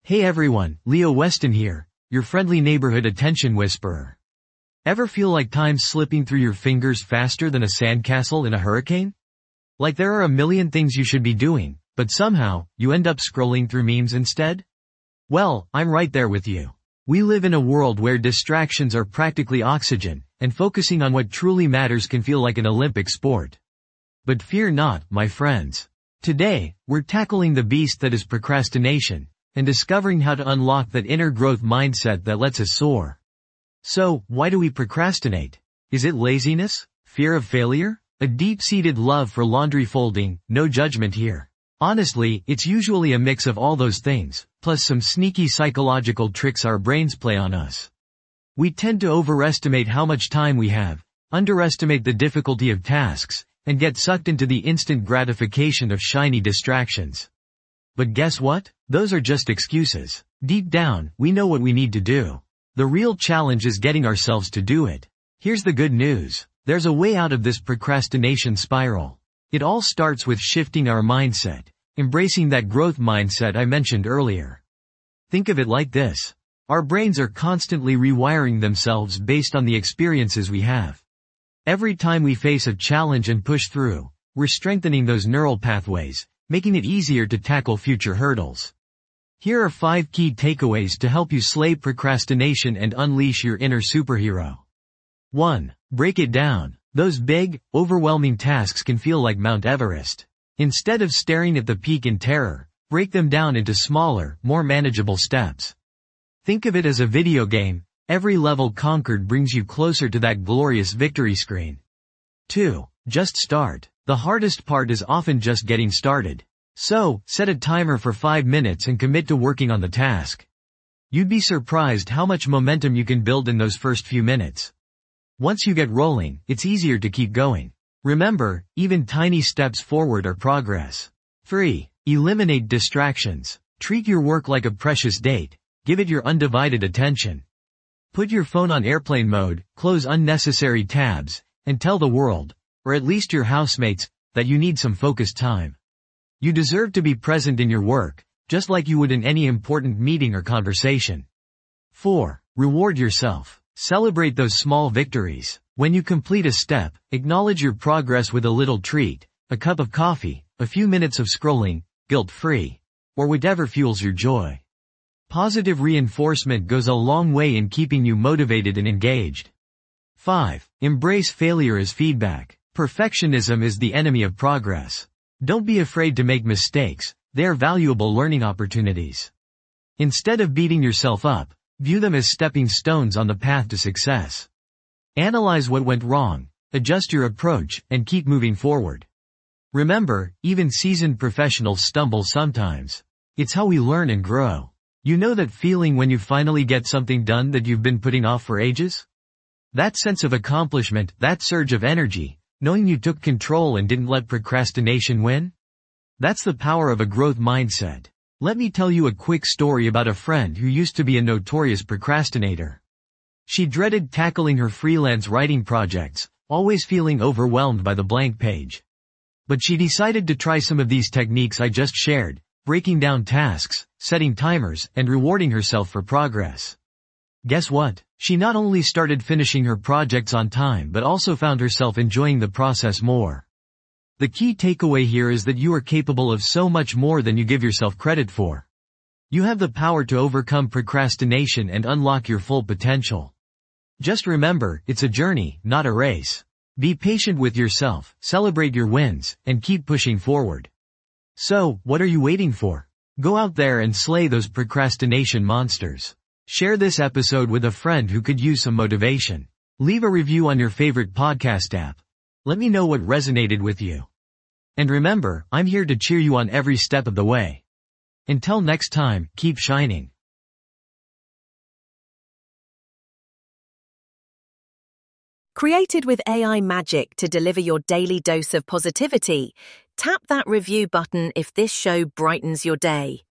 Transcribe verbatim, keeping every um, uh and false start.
Hey everyone, Leo Weston here, your friendly neighborhood attention whisperer. Ever feel like time's slipping through your fingers faster than a sandcastle in a hurricane? Like there are a million things you should be doing, but somehow, you end up scrolling through memes instead? Well, I'm right there with you. We live in a world where distractions are practically oxygen, and focusing on what truly matters can feel like an Olympic sport. But fear not, my friends. Today, we're tackling the beast that is procrastination, and discovering how to unlock that inner growth mindset that lets us soar. So, why do we procrastinate? Is it laziness? Fear of failure? A deep-seated love for laundry folding? No judgment here. Honestly, it's usually a mix of all those things, plus some sneaky psychological tricks our brains play on us. We tend to overestimate how much time we have, underestimate the difficulty of tasks, and get sucked into the instant gratification of shiny distractions. But guess what? Those are just excuses. Deep down, we know what we need to do. The real challenge is getting ourselves to do it. Here's the good news. There's a way out of this procrastination spiral. It all starts with shifting our mindset, embracing that growth mindset I mentioned earlier. Think of it like this. Our brains are constantly rewiring themselves based on the experiences we have. Every time we face a challenge and push through, we're strengthening those neural pathways, making it easier to tackle future hurdles. Here are five key takeaways to help you slay procrastination and unleash your inner superhero. one. Break it down. Those big, overwhelming tasks can feel like Mount Everest. Instead of staring at the peak in terror, break them down into smaller, more manageable steps. Think of it as a video game. Every level conquered brings you closer to that glorious victory screen. two. Just start. The hardest part is often just getting started. So, set a timer for five minutes and commit to working on the task. You'd be surprised how much momentum you can build in those first few minutes. Once you get rolling, it's easier to keep going. Remember, even tiny steps forward are progress. three. Eliminate distractions. Treat your work like a precious date. Give it your undivided attention. Put your phone on airplane mode, close unnecessary tabs, and tell the world, or at least your housemates, that you need some focused time. You deserve to be present in your work, just like you would in any important meeting or conversation. four. Reward yourself. Celebrate those small victories. When you complete a step, acknowledge your progress with a little treat, a cup of coffee, a few minutes of scrolling, guilt-free, or whatever fuels your joy. Positive reinforcement goes a long way in keeping you motivated and engaged. five. Embrace failure as feedback. Perfectionism is the enemy of progress. Don't be afraid to make mistakes. They are valuable learning opportunities. Instead of beating yourself up, view them as stepping stones on the path to success. Analyze what went wrong, adjust your approach, and keep moving forward. Remember, even seasoned professionals stumble sometimes. It's how we learn and grow. You know that feeling when you finally get something done that you've been putting off for ages? That sense of accomplishment, that surge of energy, knowing you took control and didn't let procrastination win? That's the power of a growth mindset. Let me tell you a quick story about a friend who used to be a notorious procrastinator. She dreaded tackling her freelance writing projects, always feeling overwhelmed by the blank page. But she decided to try some of these techniques I just shared, breaking down tasks, setting timers, and rewarding herself for progress. Guess what? She not only started finishing her projects on time but also found herself enjoying the process more. The key takeaway here is that you are capable of so much more than you give yourself credit for. You have the power to overcome procrastination and unlock your full potential. Just remember, it's a journey, not a race. Be patient with yourself, celebrate your wins, and keep pushing forward. So, what are you waiting for? Go out there and slay those procrastination monsters. Share this episode with a friend who could use some motivation. Leave a review on your favorite podcast app. Let me know what resonated with you. And remember, I'm here to cheer you on every step of the way. Until next time, keep shining. Created with A I magic to deliver your daily dose of positivity, tap that review button if this show brightens your day.